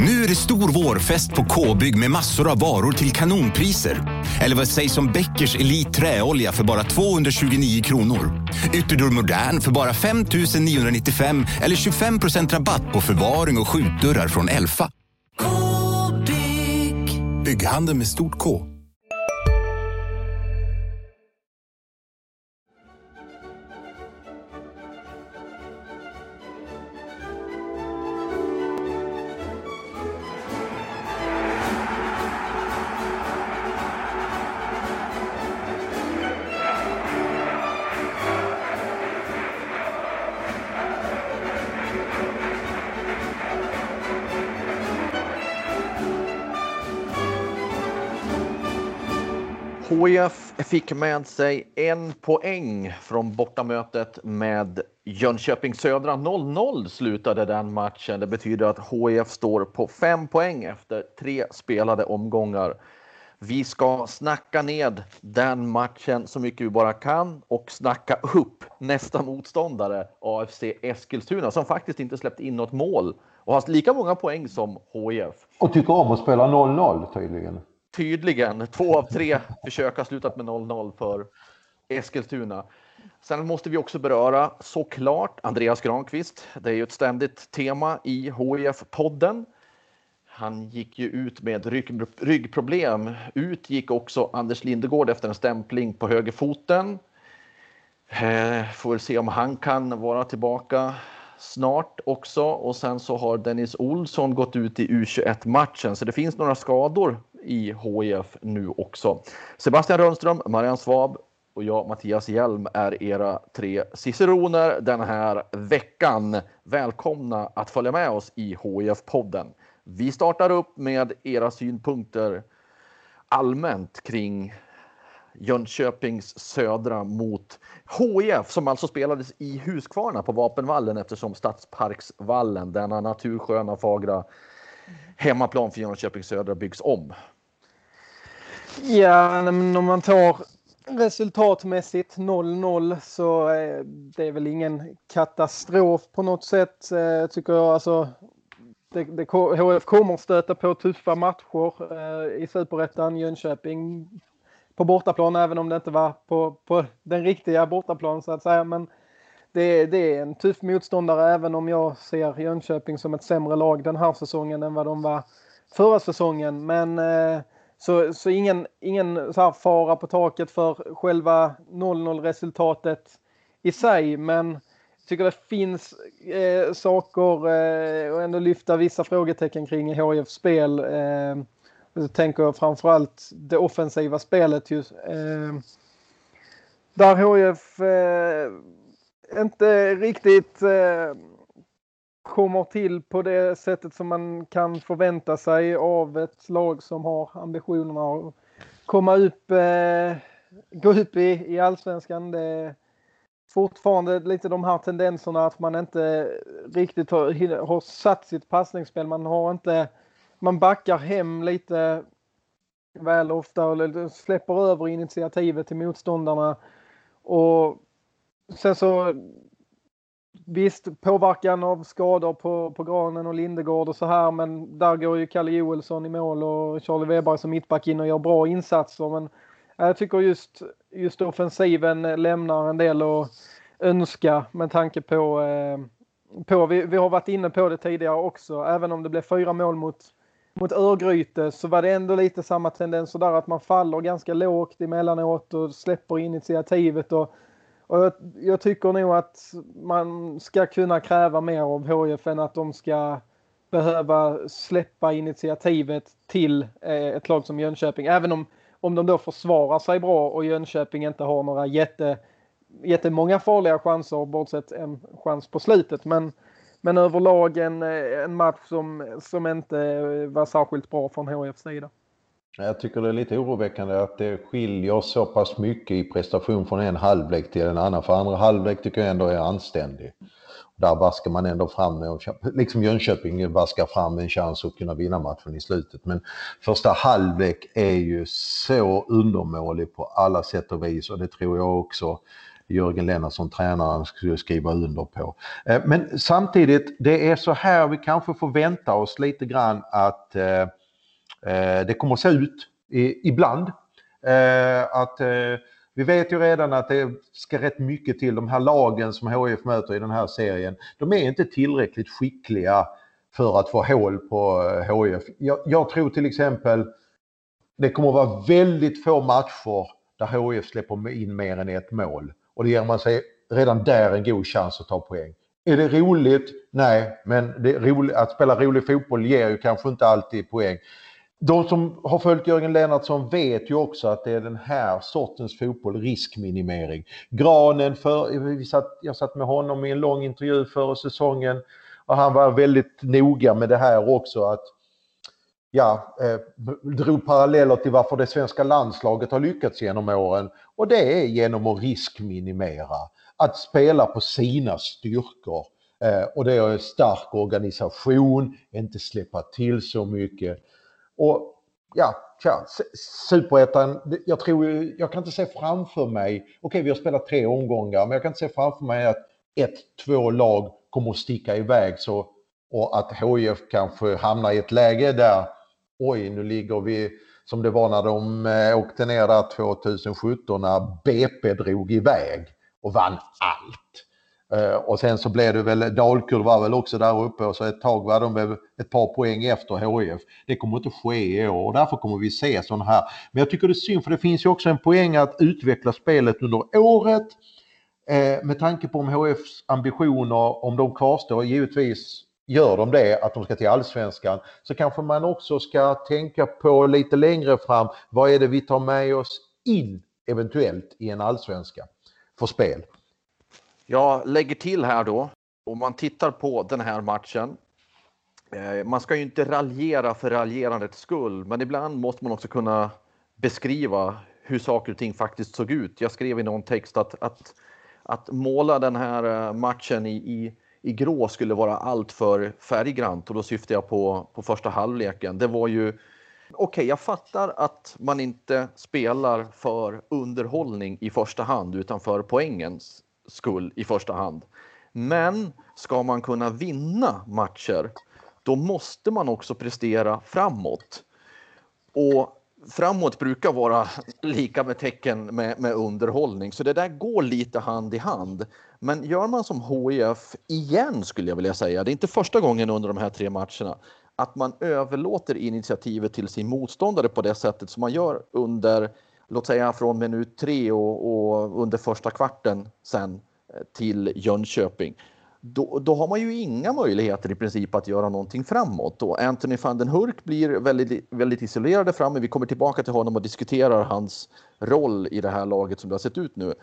Nu är det stor vårfest på K-bygg med massor av varor till kanonpriser. Eller vad sägs om Bäckers Elite träolja för bara 229 kronor. Ytterdörr Modern för bara 5 995 eller 25% rabatt på förvaring och skjutdörrar från Elfa. K-bygg. Bygghandel med stort K. HIF fick med sig 1 poäng från bortamötet med Jönköping Södra. 0-0 slutade den matchen. Det betyder att HIF står på 5 poäng efter 3 spelade omgångar. Vi ska snacka ned den matchen så mycket vi bara kan och snacka upp nästa motståndare, AFC Eskilstuna, som faktiskt inte släppt in något mål och har lika många poäng som HIF. Och tycker om att spela 0-0 tydligen. Tydligen. 2 av 3 försök har slutat med 0-0 för Eskilstuna. Sen måste vi också beröra såklart Andreas Granqvist. Det är ju ett ständigt tema i HIF-podden. Han gick ju ut med ryggproblem. Ut gick också Anders Lindegård efter en stämpling på högerfoten. Får väl se om han kan vara tillbaka snart också. Och sen så har Dennis Olsson gått ut i U21-matchen. Så det finns några skador i HIF nu också. Sebastian Rönnström, Marianne Svab och jag, Mattias Hjelm, är era 3 ciceroner den här veckan. Välkomna att följa med oss i HIF-podden. Vi startar upp med era synpunkter allmänt kring Jönköpings Södra mot HIF, som alltså spelades i Huskvarna på Vapenvallen eftersom Stadsparksvallen, denna natursköna fagra hemmaplan för Jönköpings Södra, byggs om. Ja, men om man tar resultatmässigt 0-0 så det är väl ingen katastrof på något sätt, tycker jag. Alltså, HIF kommer att stöta på tuffa matcher i Superettan. Jönköping på bortaplan, även om det inte var på den riktiga bortaplan så att säga. Men det är en tuff motståndare, även om jag ser Jönköping som ett sämre lag den här säsongen än vad de var förra säsongen. Men så ingen så här fara på taket för själva 0-0 resultatet i sig. Men jag tycker det finns saker och ändå lyfta vissa frågetecken kring HIFs spel. Jag tänker framförallt det offensiva spelet just. Där HIF inte riktigt kommer till på det sättet som man kan förvänta sig av ett lag som har ambitionerna att komma upp, gå upp i allsvenskan. Det är fortfarande lite de här tendenserna att man inte riktigt har satt sitt passningsspel. Man backar hem lite väl ofta och släpper över initiativet till motståndarna. Och sen så visst, påverkan av skador på Granen och Lindegård och så här, men där går ju Kalle Joelsson i mål och Charlie Weber som mittback in och gör bra insatser. Men jag tycker just offensiven lämnar en del att önska med tanke på vi har varit inne på det tidigare också. Även om det blev 4 mål mot Örgryte så var det ändå lite samma tendenser där, att man faller ganska lågt emellanåt och släpper initiativet. Och jag tycker nog att man ska kunna kräva mer av HIF än att de ska behöva släppa initiativet till ett lag som Jönköping. Även om de då försvarar sig bra och Jönköping inte har några jättemånga farliga chanser, bortsett en chans på slutet. Men överlag en match som inte var särskilt bra från HIFs sida. Jag tycker det är lite oroväckande att det skiljer så pass mycket i prestation från en halvlek till en annan. För andra halvlek tycker jag ändå är anständig. Där vaskar man ändå fram, liksom Jönköping vaskar fram en chans att kunna vinna matchen i slutet. Men första halvlek är ju så undermålig på alla sätt och vis, och det tror jag också Jörgen Lennartsson, tränaren, skulle skriva under på. Men samtidigt, det är så här vi kanske får vänta oss lite grann att det kommer att se ut ibland. Vi vet ju redan att det ska rätt mycket till. De här lagen som HIF möter i den här serien, de är inte tillräckligt skickliga för att få hål på HIF. Jag tror till exempel det kommer att vara väldigt få matcher där HIF släpper in mer än ett mål. Och det ger man sig redan där en god chans att ta poäng. Är det roligt? Nej, men det är roligt, att spela rolig fotboll ger ju kanske inte alltid poäng. De som har följt Jörgen Lennartsson vet ju också att det är den här sortens fotboll, riskminimering. Granen, jag satt med honom i en lång intervju före säsongen och han var väldigt noga med det här också, att drog paralleller till varför det svenska landslaget har lyckats genom åren, och det är genom att riskminimera, att spela på sina styrkor, och det är en stark organisation, inte släppa till så mycket. Och Superettan, jag kan inte se framför mig, okej, vi har spelat 3 omgångar, men jag kan inte se framför mig att 1-2 lag kommer att sticka iväg så, och att HIF kanske hamnar i ett läge där nu ligger vi som det var när de åkte ner där 2017 när BP drog iväg och vann allt. Och sen så blev det väl, Dalkurd var väl också där uppe, och så ett tag var de väl ett par poäng efter HIF. Det kommer inte ske i år och därför kommer vi se sådana här. Men jag tycker det är synd, för det finns ju också en poäng att utveckla spelet under året. Med tanke på om HIFs ambitioner, om de kvarstår, givetvis gör de det, att de ska till Allsvenskan, så kanske man också ska tänka på lite längre fram, vad är det vi tar med oss in eventuellt i en Allsvenska för spel. Jag lägger till här då, om man tittar på den här matchen, man ska ju inte raljera för raljerandets skull, men ibland måste man också kunna beskriva hur saker och ting faktiskt såg ut. Jag skrev i någon text att måla den här matchen i grå skulle vara allt för färggrant, och då syftar jag på första halvleken. Det var ju, okej, jag fattar att man inte spelar för underhållning i första hand utan för poängens skull i första hand. Men ska man kunna vinna matcher, då måste man också prestera framåt. Och framåt brukar vara lika med tecken med underhållning. Så det där går lite hand i hand. Men gör man som HIF igen, skulle jag vilja säga, det är inte första gången under de här 3 matcherna, att man överlåter initiativet till sin motståndare på det sättet som man gör under, låt säga från minut 3 och under första kvarten sen till Jönköping. Då har man ju inga möjligheter i princip att göra någonting framåt. Och Anthony van den Hurk blir väldigt, väldigt isolerade framme. Vi kommer tillbaka till honom och diskuterar hans roll i det här laget som det har sett ut nu.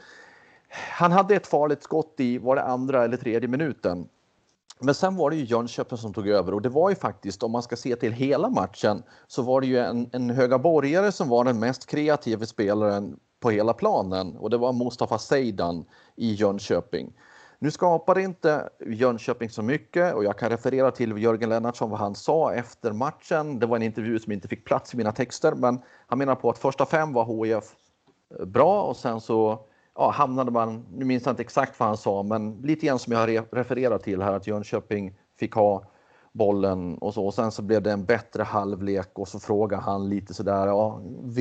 Han hade ett farligt skott i, var det 2:a eller 3:e minuten. Men sen var det ju Jönköping som tog över, och det var ju faktiskt, om man ska se till hela matchen, så var det ju en högaborgare som var den mest kreativa spelaren på hela planen, och det var Mustafa Seydan i Jönköping. Nu skapade inte Jönköping så mycket, och jag kan referera till Jörgen Lennartsson vad han sa efter matchen. Det var en intervju som inte fick plats i mina texter, men han menar på att första 5 var HIF bra, och sen så hamnade man, nu minns jag inte exakt vad han sa, men lite grann som jag refererar till här, att Jönköping fick ha bollen och så, och sen så blev det en bättre halvlek, och så frågade han lite sådär,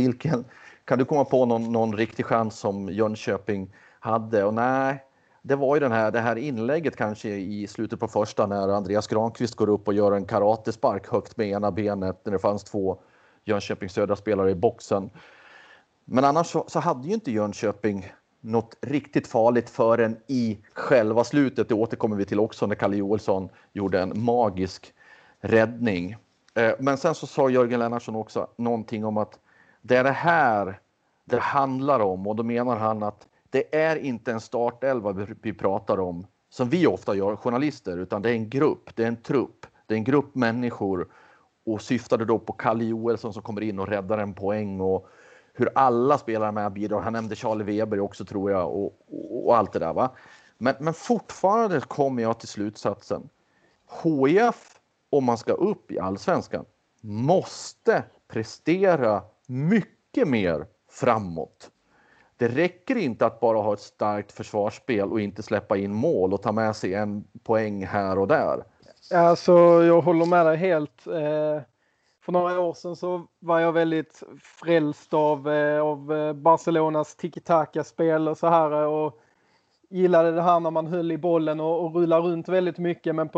kan du komma på någon riktig chans som Jönköping hade? Och nej, det var ju det här inlägget kanske i slutet på första, när Andreas Granqvist går upp och gör en karatespark högt med ena benet när det fanns 2 Jönköping södra spelare i boxen. Men annars så hade ju inte Jönköping något riktigt farligt förrän i själva slutet. Det återkommer vi till också när Kalle Joelsson gjorde en magisk räddning. Men sen så sa Jörgen Lennartsson också någonting om att det är det här det handlar om. Och då menar han att det är inte en startelva vi pratar om, som vi ofta gör, journalister, utan det är en grupp, det är en trupp, det är en grupp människor, och syftade då på Kalle Joelsson som kommer in och räddar en poäng, och hur alla spelare med bidrar. Han nämnde Charlie Weber också, tror jag, och allt det där, va? Men fortfarande kommer jag till slutsatsen. HIF, om man ska upp i Allsvenskan, måste prestera mycket mer framåt. det räcker inte att bara ha ett starkt försvarsspel och inte släppa in mål och ta med sig en poäng här och där. Alltså, jag håller med dig helt. För några år sedan så var jag väldigt frälst av Barcelonas tiki-taka-spel och så här, och gillade det här när man höll i bollen och rullar runt väldigt mycket, men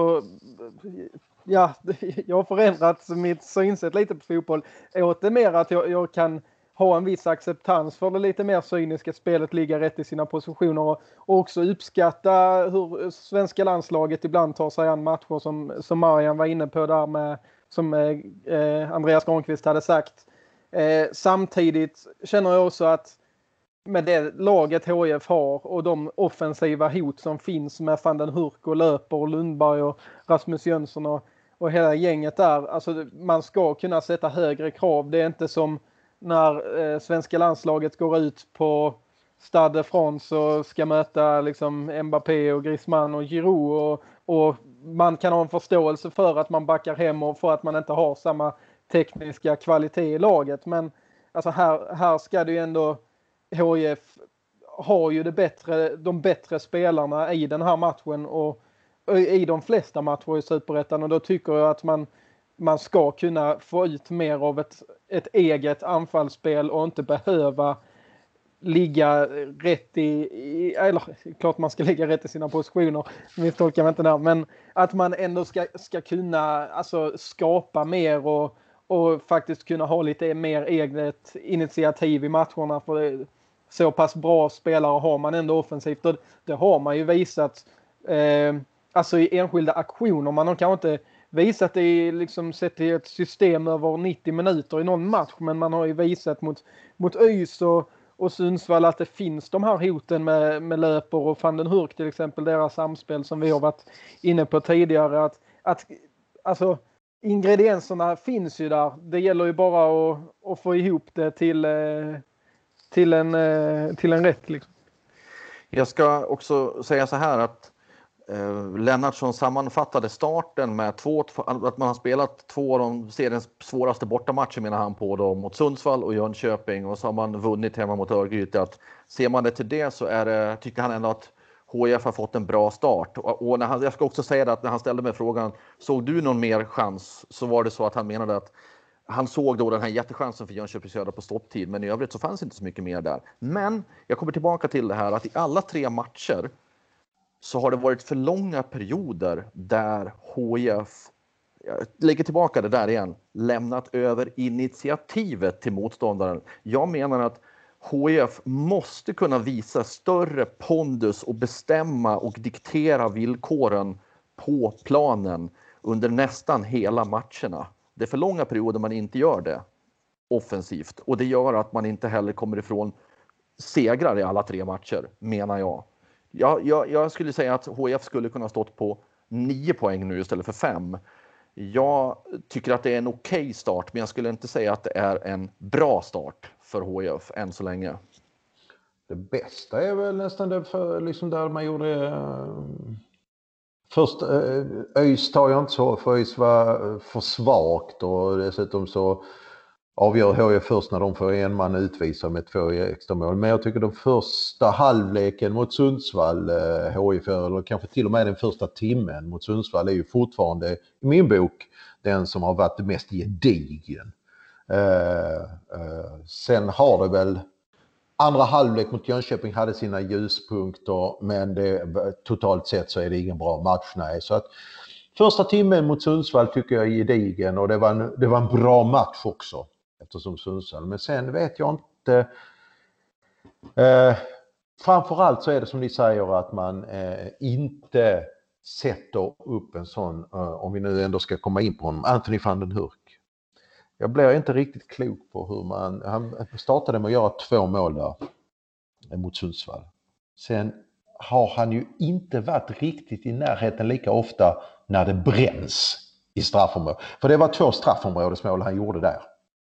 jag har förändrat mitt synsätt lite på fotboll åt det mer att jag kan ha en viss acceptans för det lite mer cyniska spelet, ligga rätt i sina positioner och också uppskatta hur svenska landslaget ibland tar sig an matcher som Marian var inne på där med, som Andreas Granqvist hade sagt. Samtidigt känner jag också att med det laget HIF har och de offensiva hot som finns med van den Hurk och Löper och Lundberg och Rasmus Jönsson och hela gänget där, alltså man ska kunna sätta högre krav. Det är inte som när svenska landslaget går ut på Stade de France och ska möta liksom Mbappé och Griezmann och Giroud och man kan ha en förståelse för att man backar hem och för att man inte har samma tekniska kvalitet i laget, men alltså här ska det ju ändå, HIF har ju de bättre spelarna i den här matchen och i de flesta matcher i Superettan, och då tycker jag att man ska kunna få ut mer av ett eget anfallsspel och inte behöva ligga rätt eller klart man ska ligga rätt i sina positioner, misstolkar man inte där, men att man ändå ska kunna alltså skapa mer och faktiskt kunna ha lite mer eget initiativ i matcherna, för så pass bra spelare har man ändå offensivt, och det har man ju visat alltså i enskilda aktioner. Man har kanske inte visat det i, liksom, sett i ett system över 90 minuter i någon match, men man har ju visat mot ÖIS och Sundsvall att det finns de här hoten med Löper och van den Hurk till exempel, deras samspel som vi har varit inne på tidigare, att alltså ingredienserna finns ju där. Det gäller ju bara att få ihop det till en rätt liksom. Jag ska också säga så här att Lennartsson sammanfattade starten med att man har spelat 2 av de seriens svåraste bortamatcher, menar han på då, mot Sundsvall och Jönköping, och så har man vunnit hemma mot Örgryte. Att ser man det till det så tycker han ändå att HIF har fått en bra start. Och jag ska också säga att när han ställde mig frågan, såg du någon mer chans, så var det så att han menade att han såg då den här jättechansen för Jönköping Södra på stopptid, men i övrigt så fanns inte så mycket mer där. Men jag kommer tillbaka till det här att i alla 3 matcher så har det varit för långa perioder där HIF, jag lägger tillbaka det där igen, lämnat över initiativet till motståndaren. Jag menar att HIF måste kunna visa större pondus och bestämma och diktera villkoren på planen under nästan hela matcherna. Det är för långa perioder man inte gör det offensivt, och det gör att man inte heller kommer ifrån segrar i alla 3 matcher, menar jag. Jag skulle säga att HIF skulle kunna stått på 9 poäng nu istället för 5. Jag tycker att det är en okej start, men jag skulle inte säga att det är en bra start för HIF än så länge. Det bästa är väl nästan det för, liksom där man gjorde först ÖIS tar jag inte så, för ÖIS var för svagt, och dessutom så avgör HIF först när de får en man utvisa med 2 extra mål. Men jag tycker den första halvleken mot Sundsvall, HIF, eller kanske till och med den första timmen mot Sundsvall, är ju fortfarande i min bok den som har varit mest gedigen. Sen har det väl andra halvlek mot Jönköping hade sina ljuspunkter, men totalt sett så är det ingen bra match. Nej. Så att första timmen mot Sundsvall tycker jag är gedigen, och det var en bra match också eftersom Sundsvall. Men sen vet jag inte. Framförallt så är det som ni säger att man inte sätter upp en sån, om vi nu ändå ska komma in på honom, Anthony van den Hurk. Jag blir inte riktigt klok på hur han startade med att göra 2 mål där mot Sundsvall. Sen har han ju inte varit riktigt i närheten lika ofta när det bränns i straffområdet. För det var 2 straffområdesmål han gjorde där.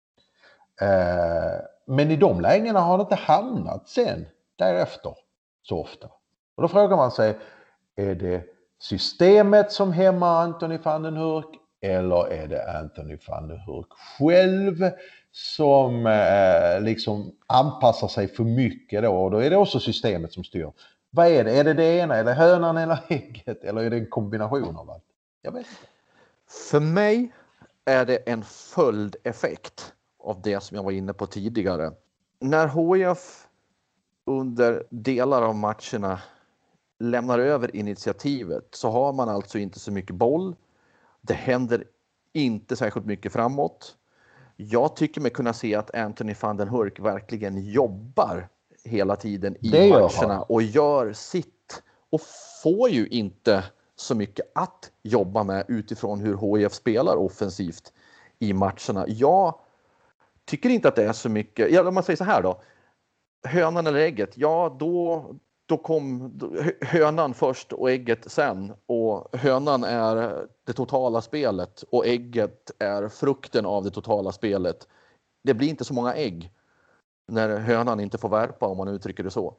Men i de lägena har det inte hamnat sen därefter så ofta. Och då frågar man sig, är det systemet som hämmar Anthony van den Hurk, eller är det Anthony van der Hurk själv som liksom anpassar sig för mycket då? Och då är det också systemet som styr. Vad är det? Är det ena? Är det hönan eller ägget? Eller är det en kombination av allt? Jag vet inte. För mig är det en följdeffekt av det som jag var inne på tidigare. När HIF under delar av matcherna lämnar över initiativet så har man alltså inte så mycket boll. Det händer inte särskilt mycket framåt. Jag tycker mig kunna se att Anthony van den Hurk verkligen jobbar hela tiden i matcherna och gör sitt. Och får ju inte så mycket att jobba med utifrån hur HIF spelar offensivt i matcherna. Jag tycker inte att det är så mycket. Om man säger så här då. Hönan eller ägget? Ja, då kom hönan först och ägget sen. Och hönan är det totala spelet och ägget är frukten av det totala spelet. Det blir inte så många ägg när hönan inte får värpa, om man uttrycker det så.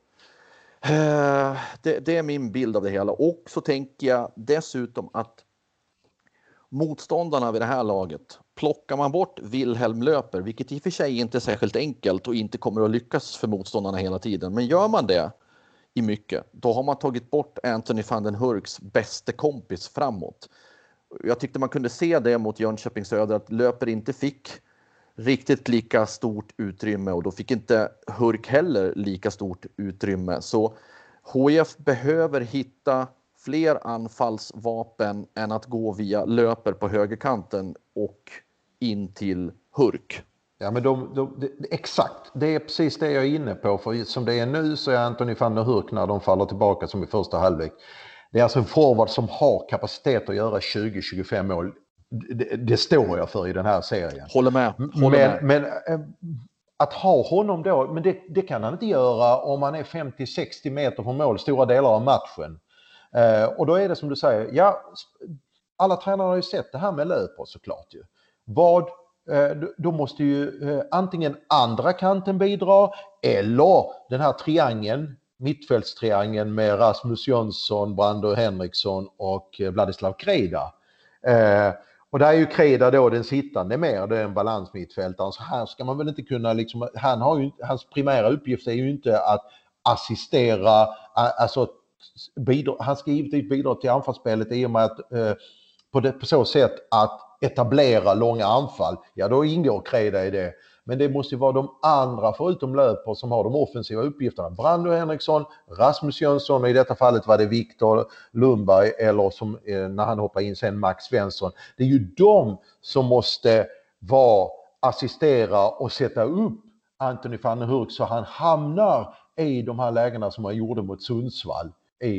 Det är min bild av det hela. Och så tänker jag dessutom att motståndarna vid det här laget, plockar man bort Wilhelm Löper, vilket i och för sig inte är särskilt enkelt och inte kommer att lyckas för motståndarna hela tiden, men gör man det i mycket, då har man tagit bort Anthony van den Hurks bästa kompis framåt. Jag tyckte man kunde se det mot Jönköping Söder, att Löper inte fick riktigt lika stort utrymme och då fick inte Hurk heller lika stort utrymme. Så HIF behöver hitta fler anfallsvapen än att gå via Löper på högerkanten och in till Hurk. Ja, men exakt, det är precis det jag är inne på. För som det är nu så är Anthony van der Hurk, när de faller tillbaka som i första halvlek, det är alltså en forward som har kapacitet att göra 20-25 mål. Det står jag för i den här serien. Håller med. Men att ha honom då, men det kan han inte göra om man är 50-60 meter från mål stora delar av matchen. Och då är det som du säger, ja, alla tränare har ju sett det här med Löper såklart ju. Då måste ju antingen andra kanten bidra eller den här triangeln, mittfältstriangeln med Rasmus Jönsson, Brando Henriksson och Vladislav Krejda. Och där är ju Krejda då den sittande mer, det är en balansmittfältare. Så här ska man väl inte kunna liksom, hans primära uppgift är ju inte att assistera, alltså han ska givetvis bidra till anfallsspelet i och med att på så sätt att etablera långa anfall. Ja, då ingår Krejda i det. Men det måste ju vara de andra förutom Löper som har de offensiva uppgifterna. Brando Henriksson, Rasmus Jönsson och i detta fallet var det Viktor Lundberg eller som när han hoppar in sen Max Svensson. Det är ju de som måste assistera och sätta upp Anthony van der Hurk så han hamnar i de här lägena som han gjorde mot Sundsvall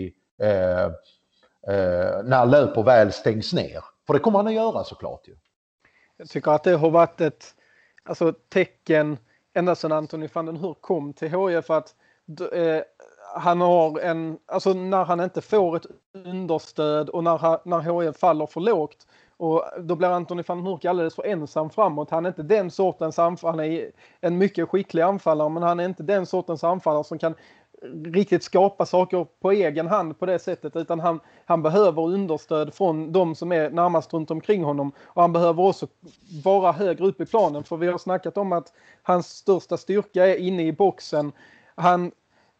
när Löper väl stängs ner. För det kommer han att göra såklart ju. Jag tycker att det har varit ett tecken ända sedan Anthony van den Hurk kom till HIF att han har när han inte får ett understöd och när HIF faller för lågt, och då blir Anthony van den Hurk alldeles för ensam framåt. Han är inte den sortens anfallare, han är en mycket skicklig anfallare, men han är inte den sortens anfallare som kan riktigt skapa saker på egen hand på det sättet, utan han behöver understöd från de som är närmast runt omkring honom, och han behöver också vara högre upp i planen, för vi har snackat om att hans största styrka är inne i boxen. Han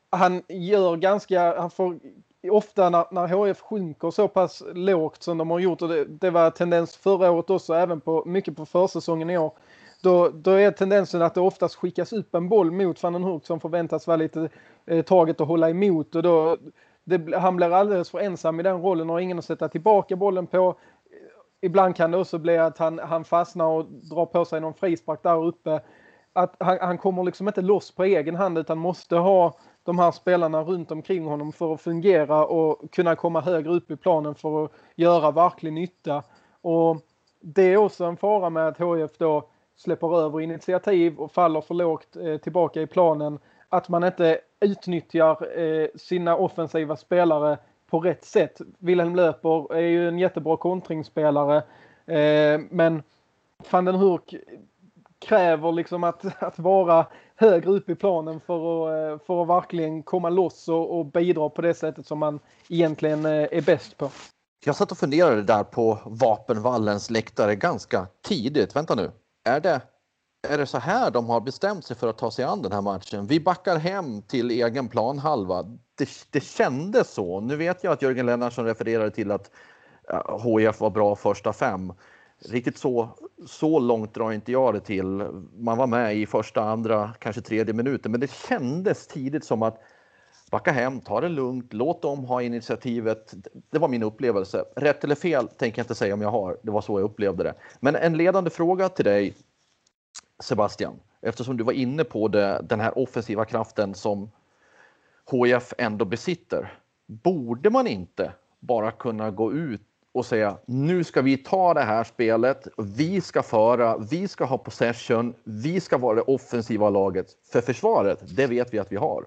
får ofta när HIF sjunker så pass lågt som de har gjort, och det var tendens förra året också, även mycket på försäsongen i år, då är tendensen att det oftast skickas upp en boll mot van den Hurk som förväntas vara lite taget att hålla emot, och han blir alldeles för ensam i den rollen och ingen att sätta tillbaka bollen på. Ibland kan det också bli att han fastnar och drar på sig någon frispark där uppe. Att han kommer liksom inte loss på egen hand, utan måste ha de här spelarna runt omkring honom för att fungera och kunna komma högre upp i planen för att göra verklig nytta. Och det är också en fara med att HIF då släpper över initiativ och faller för lågt tillbaka i planen. Att man inte utnyttjar sina offensiva spelare på rätt sätt. Wilhelm Löper är ju en jättebra kontringsspelare, men van den Hurk kräver liksom att vara högre upp i planen för att verkligen komma loss och bidra på det sättet som man egentligen är bäst på. Jag satt och funderade där på Vapenvallens läktare ganska tidigt. Vänta nu, är det så här de har bestämt sig för att ta sig an den här matchen? Vi backar hem till egen planhalva. Det kändes så. Nu vet jag att Jörgen Lennartsson refererade till att HIF var bra första 5. Riktigt så långt drar inte jag det till. Man var med i första, andra, kanske 3:e minuten. Men det kändes tidigt som att backa hem, ta det lugnt, låt dem ha initiativet. Det var min upplevelse. Rätt eller fel tänker jag inte säga om jag har. Det var så jag upplevde det. Men en ledande fråga till dig, Sebastian. Eftersom du var inne på den här offensiva kraften som HIF ändå besitter. Borde man inte bara kunna gå ut och säga nu ska vi ta det här spelet, vi ska föra, vi ska ha possession, vi ska vara det offensiva laget. För försvaret, det vet vi att vi har.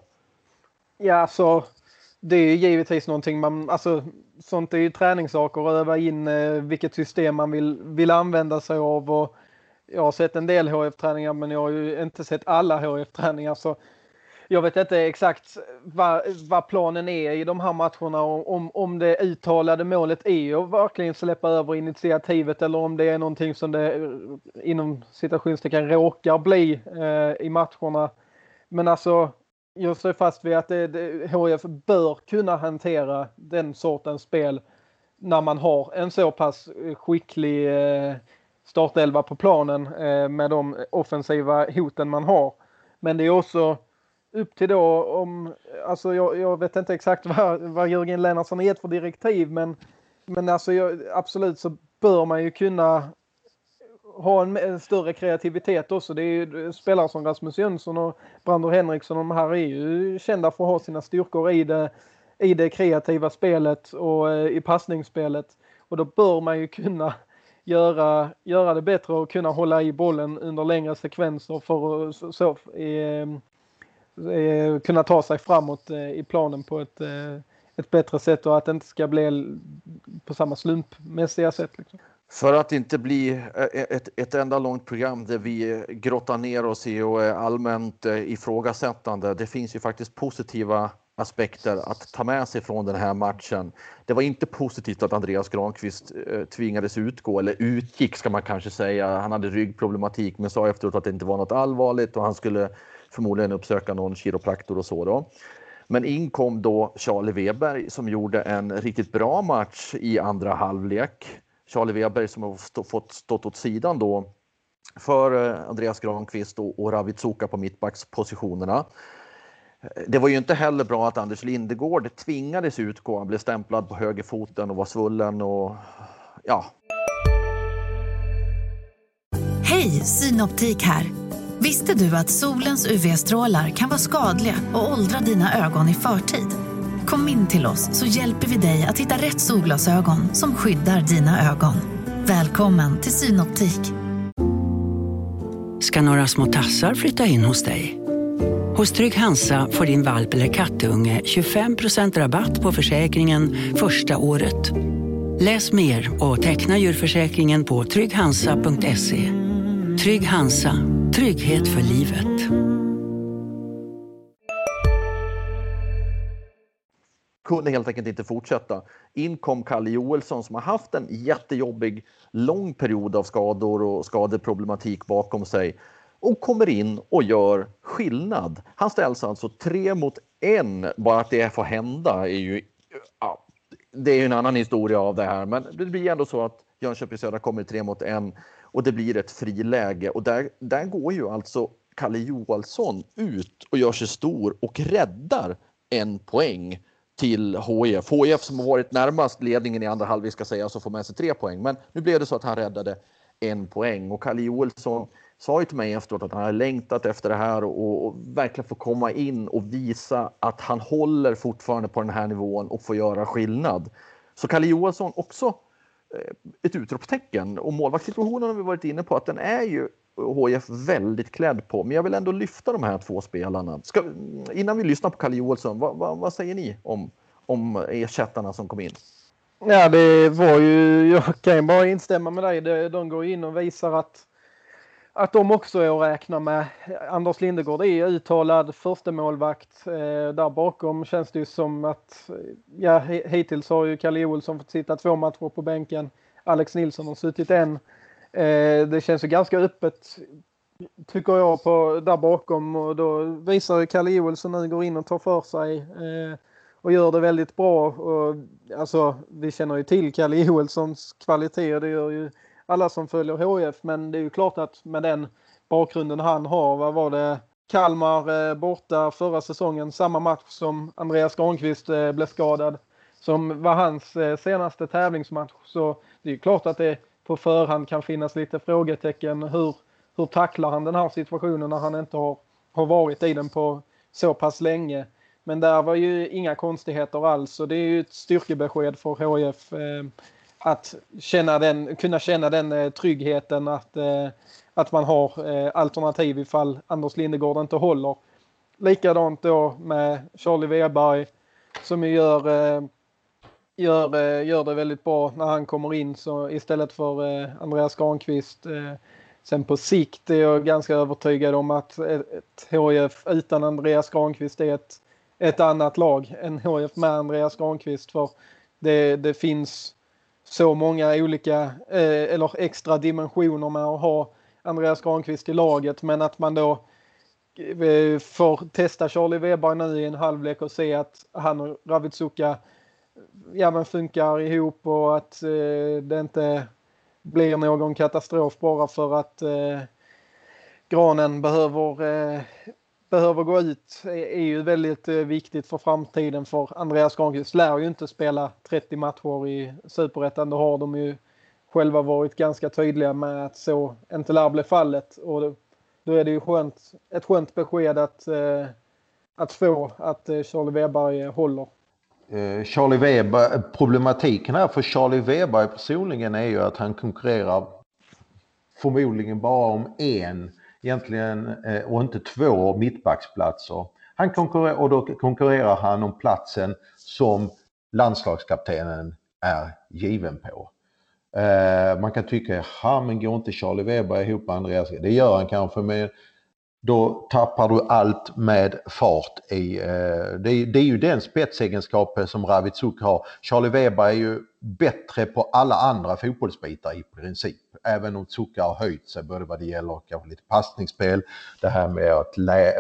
Ja, så det är ju givetvis någonting sånt är ju träningssaker och öva in vilket system man vill använda sig av. Och jag har sett en del HF-träningar, men jag har ju inte sett alla HF-träningar, så jag vet inte exakt vad planen är i de här matcherna, om det uttalade målet är att verkligen släppa över initiativet, eller om det är någonting som det inom citationstecken råkar bli i matcherna. Men alltså, jag står fast vid att HF bör kunna hantera den sortens spel när man har en så pass skicklig startelva på planen med de offensiva hoten man har. Men det är också upp till då alltså jag vet inte exakt vad Jörgen Lennartsson har gett för direktiv, men alltså absolut så bör man ju kunna ha en större kreativitet också. Det är ju spelare som Rasmus Jönsson och Brandor Henriksson, de här är ju kända för att ha sina styrkor i det kreativa spelet och i passningsspelet, och då bör man ju kunna göra det bättre och kunna hålla i bollen under längre sekvenser för att kunna ta sig framåt i planen på ett bättre sätt, och att det inte ska bli på samma slumpmässiga sätt liksom. För att inte bli ett enda långt program där vi grottar ner oss i och är allmänt ifrågasättande. Det finns ju faktiskt positiva aspekter att ta med sig från den här matchen. Det var inte positivt att Andreas Granqvist tvingades utgå, eller utgick ska man kanske säga. Han hade ryggproblematik, men sa efteråt att det inte var något allvarligt och han skulle förmodligen uppsöka någon kiropraktor och så då. Men in kom då Charlie Weber som gjorde en riktigt bra match i andra halvlek. Charlie Weber som har fått stått åt sidan då för Andreas Granqvist och Ravid Zuka på mittbackspositionerna. Det var ju inte heller bra att Anders Lindegård tvingades utgå. Han blev stämplad på högerfoten och var svullen och ja. Hej, Synoptik här. Visste du att solens UV-strålar kan vara skadliga och åldra dina ögon i förtid? Kom in till oss så hjälper vi dig att hitta rätt solglasögon som skyddar dina ögon. Välkommen till Synoptik. Ska några små tassar flytta in hos dig? Hos Trygg Hansa får din valp eller kattunge 25% rabatt på försäkringen första året. Läs mer och teckna djurförsäkringen på trygghansa.se. Trygg Hansa, trygghet för livet. Kunde helt enkelt inte fortsätta. In kom Kalle Joelsson som har haft en jättejobbig lång period av skador och skadeproblematik bakom sig. Och kommer in och gör skillnad. Han ställs alltså 3-1. Bara att det får hända är ju... Ja, det är ju en annan historia av det här. Men det blir ändå så att Jönköping Södra kommer 3-1. Och det blir ett friläge. Och där går ju alltså Kalle Joelsson ut och gör sig stor och räddar en poäng till HIF. HIF som har varit närmast ledningen i andra halvlek ska säga, så får med sig 3 poäng. Men nu blev det så att han räddade 1 poäng. Och Kalle Joelsson sa ju till mig efteråt att han har längtat efter det här och verkligen få komma in och visa att han håller fortfarande på den här nivån och får göra skillnad. Så Kalle Joelsson också ett utropstecken. Och målvaktssituationen har vi varit inne på att den är ju HIF väldigt klädd på. Men jag vill ändå lyfta de här 2 spelarna. Innan vi lyssnar på Kalle Joelsson, vad säger ni om ersättarna som kom in? Ja, det var ju, jag kan ju bara instämma med dig. De går in och visar att att de också är att räkna med. Anders Lindegård är uttalad första målvakt. Där bakom känns det ju som att hittills har ju Kalle Olsson fått sitta 2 matcher på bänken. Alex Nilsson har suttit en. Det känns ju ganska öppet tycker jag på där bakom, och då visar Kalle Olsson nu går in och tar för sig och gör det väldigt bra. Och, alltså, vi känner ju till Kalle Olssons kvalitet, och det gör ju alla som följer HIF, men det är ju klart att med den bakgrunden han har, vad var det, Kalmar borta förra säsongen, samma match som Andreas Granqvist blev skadad, som var hans senaste tävlingsmatch, så det är ju klart att det på förhand kan finnas lite frågetecken. Hur tacklar han den här situationen när han inte har varit i den på så pass länge? Men där var ju inga konstigheter alls, och det är ju ett styrkebesked för HIF att kunna känna den tryggheten att man har alternativ ifall Anders Lindegård inte håller. Likadant då med Charlie Weberg som gör det väldigt bra när han kommer in, så istället för Andreas Granqvist. Sen på sikt är jag ganska övertygad om att ett HIF utan Andreas Granqvist är ett annat lag än HIF med Andreas Granqvist, för det finns så många olika eller extra dimensioner med att ha Andreas Granqvist i laget, men att man då får testa Charlie Weberg nu i en halvlek och se att han och Ravitsuka funkar ihop, och att det inte blir någon katastrof bara för att Granen behöver gå ut, är ju väldigt viktigt för framtiden, för Andreas Granqvist lär ju inte spela 30 matcher i Superettan. Då har de ju själva varit ganska tydliga med att så inte lär bli fallet, och då är det ju ett skönt besked att få att Charlie Weberg håller. Charlie Weber, problematiken här för Charlie Weber personligen är ju att han konkurrerar förmodligen bara om en egentligen och inte 2 mittbacksplatser. Då konkurrerar han om platsen som landslagskaptenen är given på. Man kan tycka, men går inte Charlie Weber ihop med Andreas? Det gör han kanske, men då tappar du allt med fart i. Det är ju den spetsegenskapen som Ravitsuka har. Charlie Weber är ju bättre på alla andra fotbollsbitar i princip. Även om Zucka har höjt sig både vad det gäller kanske lite passningsspel, det här med att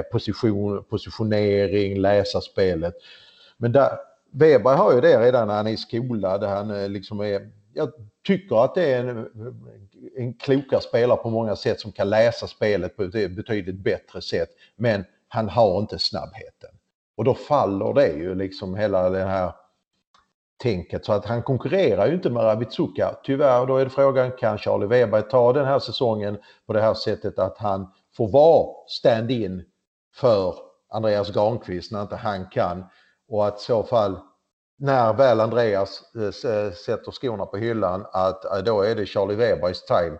positionering, läsa spelet. Men Weber har ju det redan när han är i skola, där han liksom är, jag tycker att det är en klokare spelare på många sätt som kan läsa spelet på ett betydligt bättre sätt, men han har inte snabbheten. Och då faller det ju liksom hela det här tänket, så att han konkurrerar ju inte med Ravitsuka. Tyvärr, då är det frågan, kan Charlie Weber ta den här säsongen på det här sättet att han får vara stand-in för Andreas Granqvist när inte han kan, och att i så fall när väl Andreas sätter skorna på hyllan, att då är det Charlie Webergs time.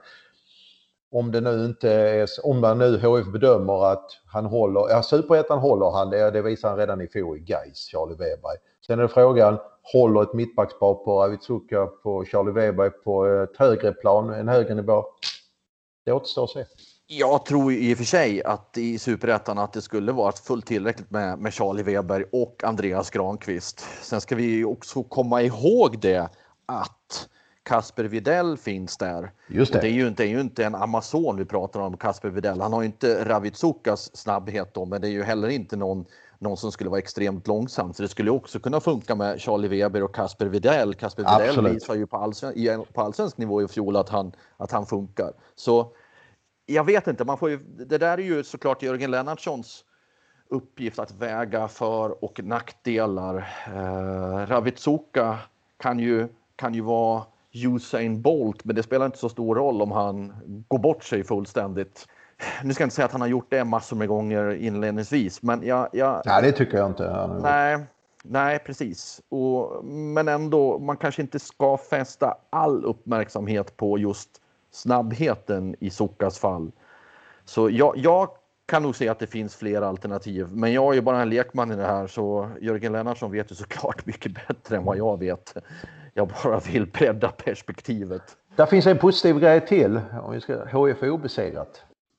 Om det nu inte är, om man nu HF bedömer att han håller, Superettan håller han, det visar han redan i fjol i Gais, Charlie Weberg. Sen är det frågan, håller ett mittbackspar på Ravitsuka på Charlie Weberg på ett högre plan, en högre nivå? Det återstår att se. Jag tror i och för sig att i Superettan att det skulle vara fullt tillräckligt med Charlie Weberg och Andreas Granqvist. Sen ska vi också komma ihåg det att Kasper Widell finns där. Just det. Och det är ju inte en Amazon vi pratar om, Kasper Widell. Han har ju inte Ravitsukas snabbhet då, men det är ju heller inte någon som skulle vara extremt långsam. Så det skulle också kunna funka med Charlie Weber och Kasper Widell. Kasper Widell visar ju på allsvensk nivå i fjol att han funkar. Så jag vet inte, det där är ju såklart Jörgen Lennartssons uppgift att väga för- och nackdelar. Ravitsuka kan ju vara Usain Bolt, men det spelar inte så stor roll om han går bort sig fullständigt. Nu ska jag inte säga att han har gjort det massor med gånger inledningsvis, men Nej, det tycker jag inte. Nej, precis. Men ändå, man kanske inte ska fästa all uppmärksamhet på just snabbheten i Zuckas fall. Så jag kan nog se att det finns fler alternativ. Men jag är ju bara en lekman i det här, så Jörgen Lennartsson vet ju såklart mycket bättre än vad jag vet. Jag bara vill bredda perspektivet. Där finns en positiv grej till. Om vi ska HIF obesegrat.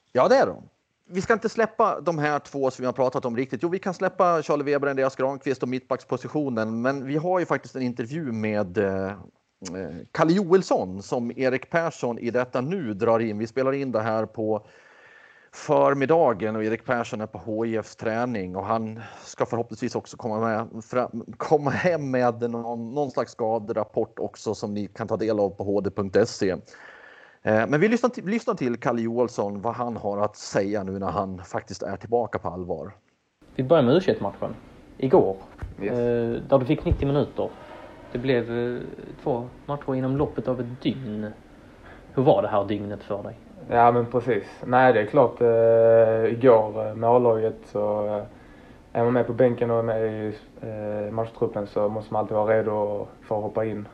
Ja, det är de. Vi ska inte släppa de här två som vi har pratat om riktigt. Jo, vi kan släppa Charlie Weber, Andreas Granqvist och mittbackspositionen. Men vi har ju faktiskt en intervju med Kalle Joelsson som Erik Persson i detta nu drar in. Vi spelar in det här på förmiddagen och Erik Persson är på HIFs träning och han ska förhoppningsvis också komma hem med någon slags skaderapport också som ni kan ta del av på hd.se. Men vi lyssnar till Kalle Joelsson vad han har att säga nu när han faktiskt är tillbaka på allvar. Vi börjar med U21-matchen igår. Yes. Där du fick 90 minuter. Det blev 2 matcher inom loppet av ett dygn. Hur var det här dygnet för dig? Ja, men precis. Nej, det är klart. Igår med A-laget så är man med på bänken och är med i matchtruppen så måste man alltid vara redo för att hoppa in.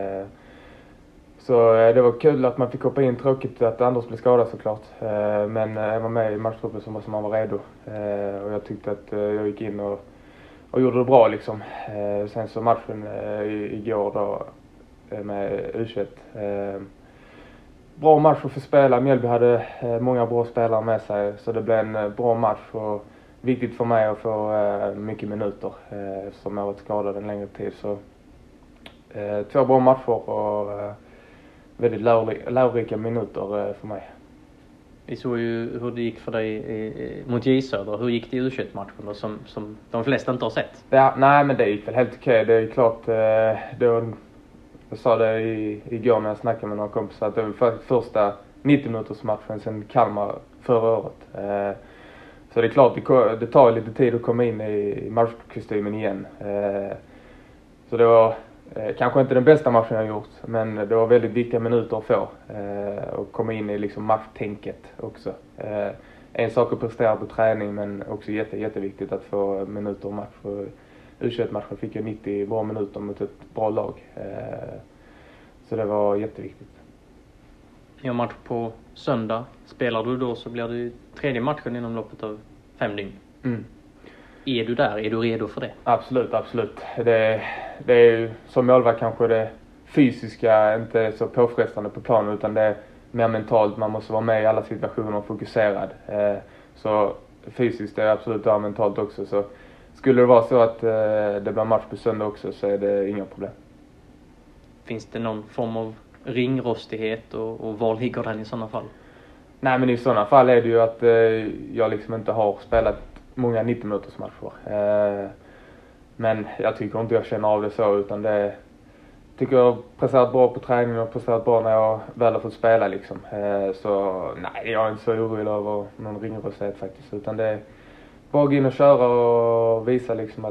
Så det var kul att man fick hoppa in. Tråkigt att Anders blev skadad såklart. Men är man med i matchtruppen så måste man vara redo. Och jag tyckte att jag gick in och gjorde det bra liksom. Sen så matchen igår då med U21. Bra match att få spela. Mjällby hade många bra spelare med sig. Så det blev en bra match och viktigt för mig att få mycket minuter. Som jag varit skadad en längre tid. Så 2 bra matcher och väldigt lärorika minuter för mig. Vi såg ju hur det gick för dig mot J Söder. Hur gick det i U21-matchen då, som de flesta inte har sett? Ja, nej, men det gick väl helt okej. Det är klart, jag sa det igår när jag snackade med några kompisar att det var första 90 minuters matchen sen Kalmar förra året. Så det är klart, det tar lite tid att komma in i matchkostymen igen. Så det var kanske inte den bästa matchen jag gjort, men det var väldigt viktiga minuter att få och komma in i liksom matchtänket också. En sak att prestera på träning, men också jätteviktigt att få minuter och match. För U21-matchen fick jag 90 bra minuter mot ett bra lag. Så det var jätteviktigt. Ni har match på söndag. Spelar du då så blir det 3:e matchen inom loppet av 5 dygn. Mm. Är du där? Är du redo för det? Absolut. Det är ju som målvakt kanske det fysiska inte så påfrestande på planen, utan det är mer mentalt. Man måste vara med i alla situationer och fokuserad. Så fysiskt är det absolut där, mentalt också. Så skulle det vara så att det blir match på söndag också så är det inga problem. Finns det någon form av ringrostighet och var ligger den i sådana fall? Nej, men i sådana fall är det ju att jag liksom inte har spelat många 90 minuters matcher. Men jag tycker inte jag känner av det så, utan det tycker jag har presterat bra på träningen och presterat bra när jag väl har fått spela liksom. Så nej, jag är inte så orolig över någon ringrostighet faktiskt, utan det är bara gå in och köra och visa liksom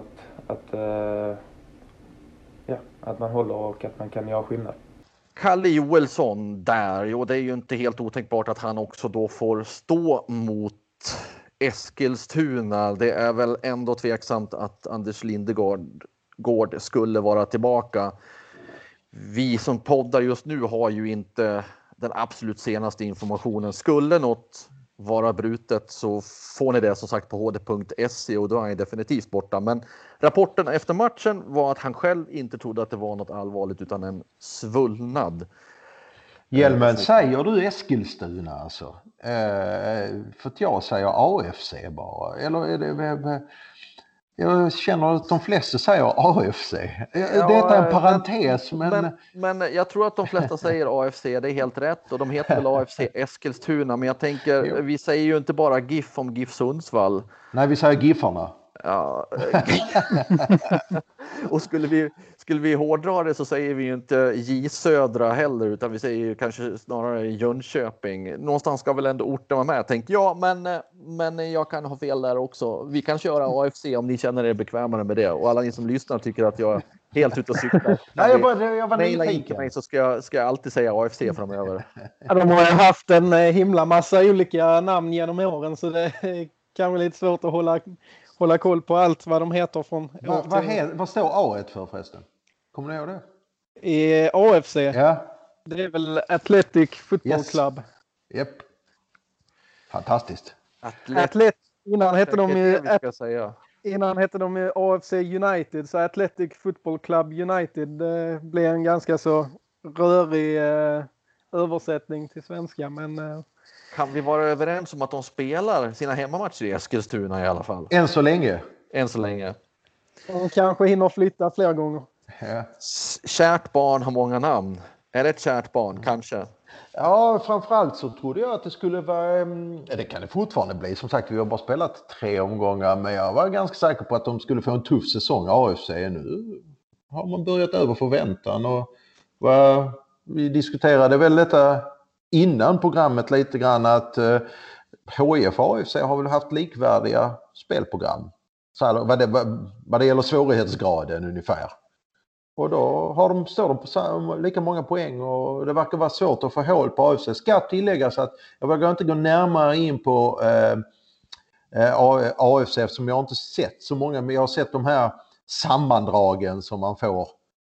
att man håller och att man kan göra skillnad. Kalle Joelsson där, och det är ju inte helt otänkbart att han också då får stå mot Eskilstuna. Det är väl ändå tveksamt att Anders Lindegård skulle vara tillbaka. Vi som poddar just nu har ju inte den absolut senaste informationen. Skulle något vara brutet så får ni det som sagt på hd.se och då är han definitivt borta. Men rapporten efter matchen var att han själv inte trodde att det var något allvarligt utan en svullnad. Hjelmen, säger du Eskilstuna alltså? För att jag säger AFC bara. Eller är det... Jag känner att de flesta säger AFC. Ja, detta är en parentes. Men jag tror att de flesta säger AFC, det är helt rätt. Och de heter väl AFC Eskilstuna. Men jag tänker, vi säger ju inte bara GIF om GIF Sundsvall. Nej, vi säger GIFarna. Ja. Och skulle vi hårdra det så säger vi ju inte J Södra heller, utan vi säger ju kanske snarare Jönköping. Någonstans ska väl ändå orten vara med, tänkte jag, men jag kan ha fel där också. Vi kan köra AFC om ni känner er bekvämare med det, och alla ni som lyssnar tycker att jag är helt ute och cyklar. Nej, jag var nyfiken. Mig så ska jag alltid säga AFC framöver. Ja, de har ju haft en himla massa olika namn genom åren, så det kan vara lite svårt att hålla koll på allt vad de heter från vad står A1 för förresten? Kommer ni ihåg det? I AFC? Ja. Det är väl Athletic Football Club. Japp. Fantastiskt. Innan hette de ju AFC United, så Athletic Football Club United blev en ganska så rörig översättning till svenska. Men kan vi vara överens om att de spelar sina hemmamatcher i Eskilstuna i alla fall? Än så länge. Än så länge. De kanske hinner flytta fler gånger. Ja. Kärt barn har många namn. Är det ett kärt barn? Kanske. Ja, framförallt så trodde jag att det skulle vara, det kan det fortfarande bli. Som sagt, vi har bara spelat 3 omgångar, men jag var ganska säker på att de skulle få en tuff säsong, AFC. Nu har man börjat över förväntan och vi diskuterade väl detta innan programmet lite grann att HIF och AFC har väl haft likvärdiga spelprogram. Så vad det gäller svårighetsgraden ungefär. Och då står de på lika många poäng och det verkar vara svårt att få hål på AFC. Ska tilläggas att jag vågar inte gå närmare in på AFC eftersom jag inte sett så många, men jag har sett de här sammandragen som man får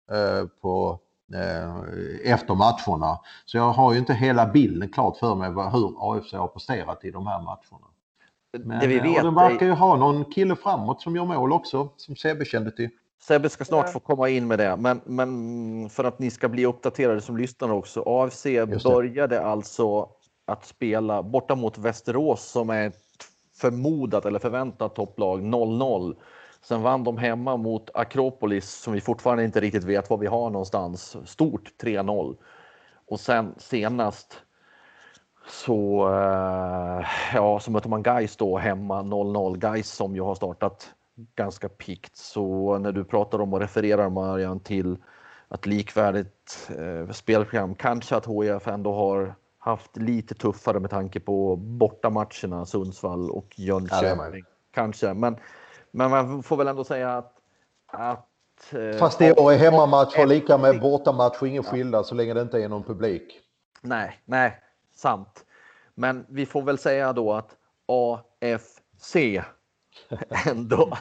efter matcherna. Så jag har ju inte hela bilden klart för mig hur AFC har presterat i de här matcherna. Men det vi vet de verkar ju ha någon kille framåt som gör mål också, som Sebbe kände till. Sebbe ska snart få komma in med det, men för att ni ska bli uppdaterade som lyssnare också. AFC började alltså att spela borta mot Västerås som är ett förmodat eller förväntat topplag 0-0. Sen vann de hemma mot Akropolis som vi fortfarande inte riktigt vet var vi har någonstans. Stort 3-0. Och sen senast så möter man Gais då hemma 0-0. Gais som ju har startat ganska pikt. Så när du pratar om och refererar Marian till att likvärdigt spelprogram, kanske att HIF ändå har haft lite tuffare med tanke på bortamatcherna Sundsvall och Jönköping. Kanske, men man får väl ändå säga att fast det är hemmamatch och lika med bortamatch och ingen skillnad så länge det inte är någon publik. Nej, sant. Men vi får väl säga då att AFC ändå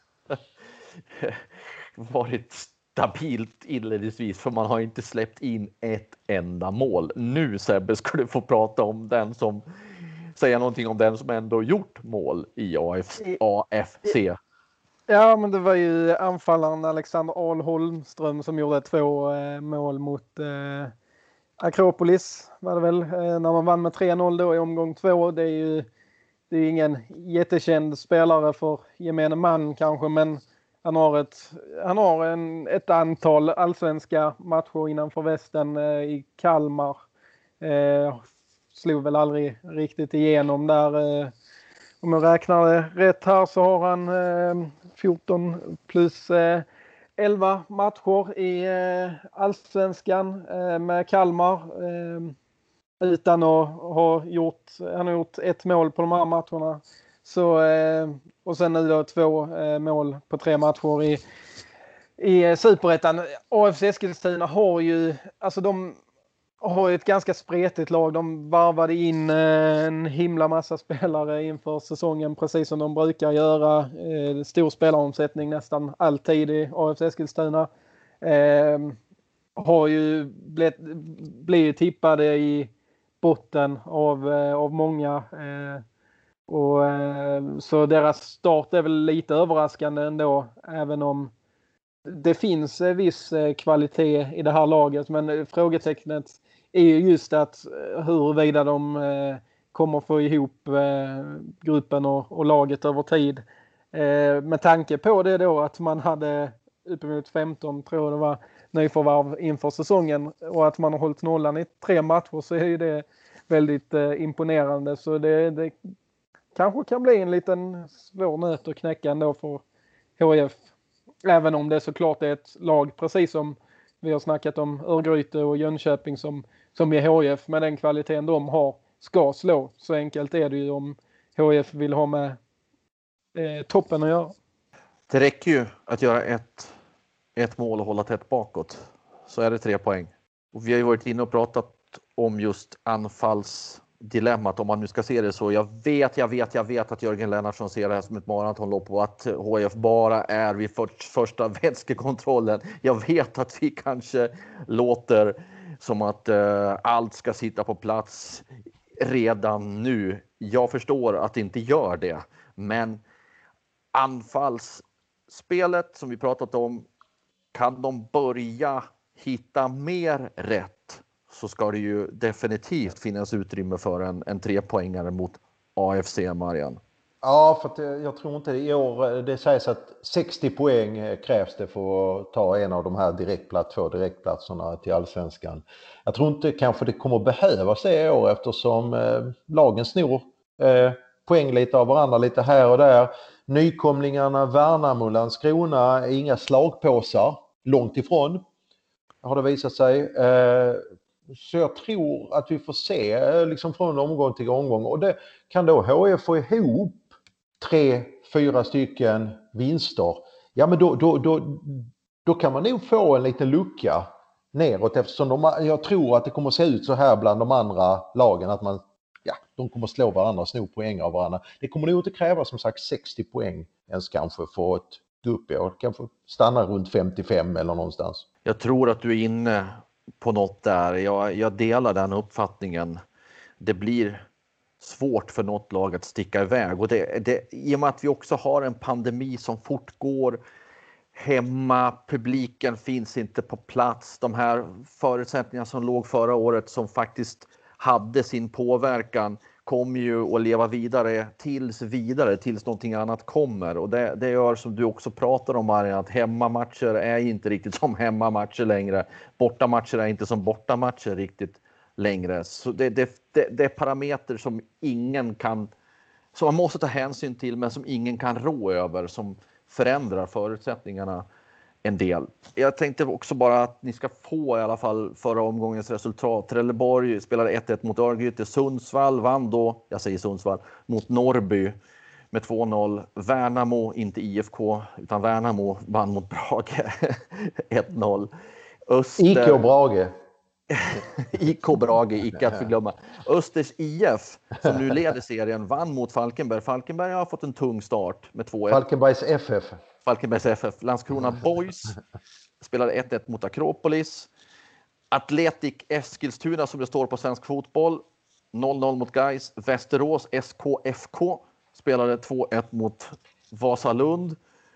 varit stabilt inledningsvis, för man har inte släppt in ett enda mål. Nu Sebbe ska du få prata om säga någonting om den som ändå gjort mål i AFC. Ja, men det var ju anfallaren Alexander Ahl Holmström som gjorde 2 mål mot Akropolis var det väl, när man vann med 3-0 då i omgång 2. Det är ingen jättekänd spelare för gemene man kanske, men han har ett antal allsvenska matcher innanför västen i Kalmar. Slog väl aldrig riktigt igenom där. Om jag räknar rätt här så har han 14 plus 11 matcher i allsvenskan med Kalmar. Utan att han har gjort 1 mål på de här matcherna. Så, och sen nu då 2 mål på 3 matcher i Superettan. AFC Eskilstuna har ju, alltså de har ju ett ganska spretigt lag. De varvade in en himla massa spelare inför säsongen, precis som de brukar göra. Stor spelaromsättning nästan alltid i AFC Eskilstuna. Har ju blivit tippade i botten av många. Så deras start är väl lite överraskande ändå, även om det finns viss kvalitet i det här laget. Men frågetecknet är ju just att huruvida de kommer få ihop gruppen och laget över tid. Med tanke på det då att man hade uppemot 15, tror jag det var, nyförvärv inför säsongen och att man har hållit nollan i 3 matcher, så är ju det väldigt imponerande. Så det kanske kan bli en liten svår nöt att knäcka ändå för HIF. Även om det såklart är ett lag, precis som vi har snackat om Örgryte och Jönköping som är HIF, med den kvaliteten de har, ska slå. Så enkelt är det ju om HIF vill ha med toppen att göra. Det räcker ju att göra ett mål och hålla tätt bakåt. Så är det 3 poäng. Och vi har ju varit inne och pratat om just anfallsdilemmat, om man nu ska se det så. Jag vet att Jörgen Lennartsson ser det här som ett maratonlopp och att HIF bara är vid första vätskekontrollen. Jag vet att vi kanske låter som att allt ska sitta på plats redan nu. Jag förstår att det inte gör det, men anfallsspelet som vi pratat om, kan de börja hitta mer rätt så ska det ju definitivt finnas utrymme för en 3-poängare mot AFC, Marian. Ja, för att jag tror inte det i år. Det sägs att 60 poäng krävs det för att ta en av de här två direktplatserna till Allsvenskan. Jag tror inte kanske det kommer behövas det i år eftersom lagen snor poäng lite av varandra lite här och där. Nykomlingarna Värnamo och Landskrona är inga slagpåsar, långt ifrån har det visat sig. Så jag tror att vi får se liksom från omgång till omgång, och det kan då HIF få ihop 3-4 stycken vinster. Ja, men då kan man nog få en liten lucka neråt, eftersom jag tror att det kommer att se ut så här bland de andra lagen att de kommer att slå varandra och sno poäng av varandra. Det kommer nog inte kräva som sagt 60 poäng ens kanske för ett gupp. Jag kanske stanna runt 55 eller någonstans. Jag tror att du är inne på något där. Jag delar den uppfattningen. Det blir svårt för något lag att sticka iväg, och i och med att vi också har en pandemi som fortgår hemma, publiken finns inte på plats, de här förutsättningarna som låg förra året som faktiskt hade sin påverkan kommer ju att leva vidare tills någonting annat kommer, och det gör, som du också pratar om, Marian, att hemmamatcher är inte riktigt som hemmamatcher längre, bortamatcher är inte som bortamatcher riktigt längre. Så det är parametrar som som man måste ta hänsyn till, men som ingen kan rå över, som förändrar förutsättningarna en del. Jag tänkte också bara att ni ska få i alla fall förra omgångens resultat. Trelleborg spelade 1-1 mot Örgryte. Sundsvall vann då, jag säger Sundsvall, mot Norrby med 2-0. Värnamo, inte IFK, utan Värnamo vann mot Brage 1-0. IK och Brage. IK Brage, icke att förglömma. Östers IF, som nu leder serien, vann mot Falkenberg. Falkenberg har fått en tung start med 2-1. Falkenbergs FF. Landskrona Boys spelade 1-1 mot Akropolis. Atletic Eskilstuna, som det står på Svensk Fotboll, 0-0 mot Gais. Västerås SKFK spelade 2-1 mot Vasalund.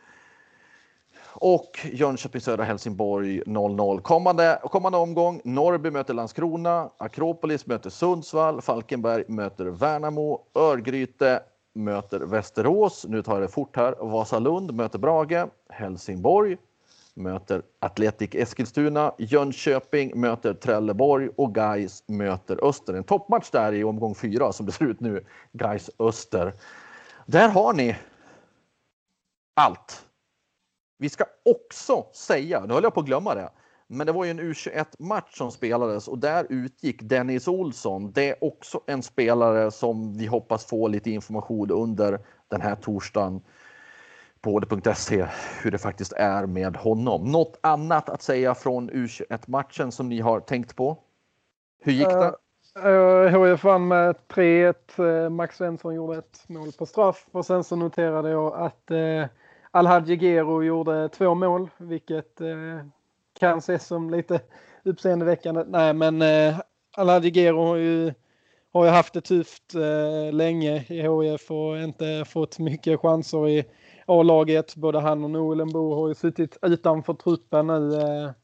Och Jönköping Södra Helsingborg 0-0. Kommande omgång: Norrby möter Landskrona, Akropolis möter Sundsvall, Falkenberg möter Värnamo, Örgryte möter Västerås. Nu tar jag det fort här. Vasalund möter Brage, Helsingborg möter Atletic Eskilstuna, Jönköping möter Trelleborg och Gais möter Öster. En toppmatch där i omgång 4 som det ser ut nu. Gais Öster. Där har ni allt. Vi ska också säga, nu höll jag på att glömma det, men det var ju en U21-match som spelades och där utgick Dennis Olsson. Det är också en spelare som vi hoppas få lite information under den här torsdagen på HD.se hur det faktiskt är med honom. Något annat att säga från U21-matchen som ni har tänkt på? Hur gick det? HIF vann med 3-1. Max Svensson gjorde ett mål på straff och sen så noterade jag att Al-Hadji Gero gjorde 2 mål, vilket kan ses som lite uppseendeväckande. Nej, men Al-Hadji Gero har ju haft det tufft länge i HIF och inte fått mycket chanser i A-laget. Både han och Noel Embo har ju suttit utanför truppen nu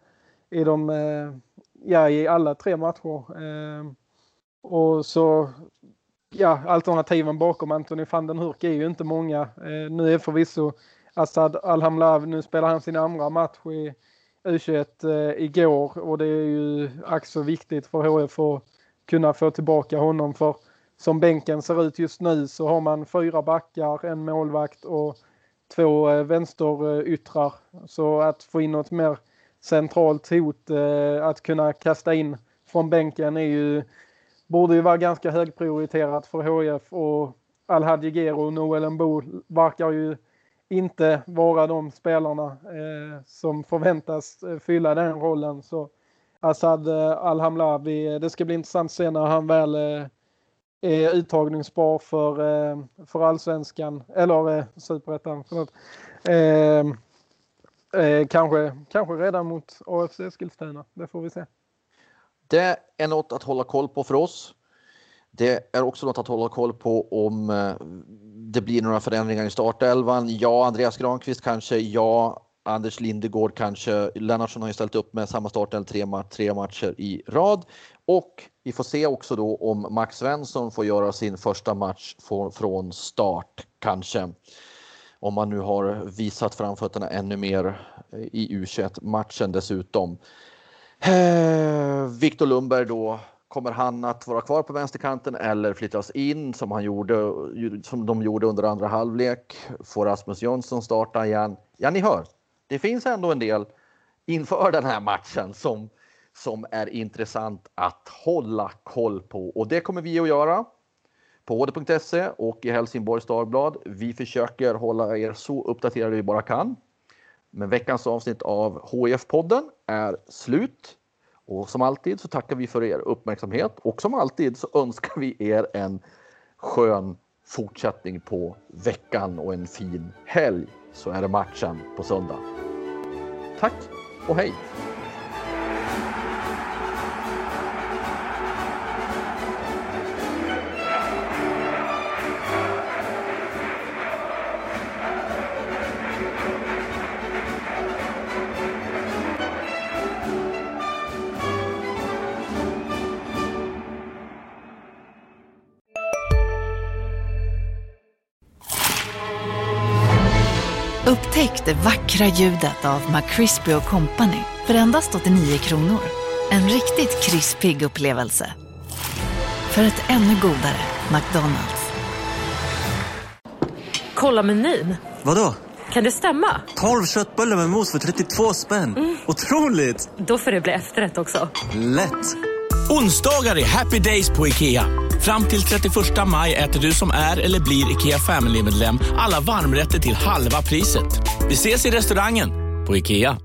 i alla 3 matcher. Och så alternativen bakom Anthony van den Hurk är ju inte många. Nu är förvisso Assad Alhamlav, nu spelar han sin andra match i U21 igår och det är ju också viktigt för HIF att kunna få tillbaka honom, för som bänken ser ut just nu så har man 4 backar, en målvakt och 2 vänsteryttrar, så att få in något mer centralt hot att kunna kasta in från bänken borde ju vara ganska högprioriterat för HIF, och Al-Hadji Gero och Noel Embo verkar ju inte vara de spelarna som förväntas fylla den rollen. Så Assad Alhamlavi, det ska bli intressant att se när han väl är uttagningsbar för Allsvenskan eller Superettan. Kanske redan mot AFC Eskilstuna, det får vi se. Det är något att hålla koll på för oss. Det är också något att hålla koll på om det blir några förändringar i startelvan. Ja, Andreas Granqvist kanske. Ja, Anders Lindegård kanske. Lennartsson har ju ställt upp med samma startelva 3 matcher i rad. Och vi får se också då om Max Svensson får göra sin första match från start kanske. Om man nu har visat framfötterna ännu mer i U21-matchen dessutom. Viktor Lundberg då, kommer han att vara kvar på vänsterkanten eller flyttas in som de gjorde under andra halvlek? Får Rasmus Jönsson starta igen? Ja, ni hör. Det finns ändå en del inför den här matchen som är intressant att hålla koll på. Och det kommer vi att göra på hd.se och i Helsingborgs Dagblad. Vi försöker hålla er så uppdaterade vi bara kan. Men veckans avsnitt av HIF-podden är slut. Och som alltid så tackar vi för er uppmärksamhet. Och som alltid så önskar vi er en skön fortsättning på veckan och en fin helg. Så är det matchen på söndag. Tack och hej! Upptäck det vackra ljudet av McCrispy & Company för endast 89 kronor. En riktigt krispig upplevelse. För ett ännu godare McDonald's. Kolla menyn. Vadå? Kan det stämma? 12 köttbullar med mos för 32 spänn. Otroligt! Då får det bli efterrätt också. Lätt! Onsdagar är happy days på IKEA. Fram till 31 maj äter du som är eller blir IKEA Family-medlem alla varmrätter till halva priset. Vi ses i restaurangen på IKEA.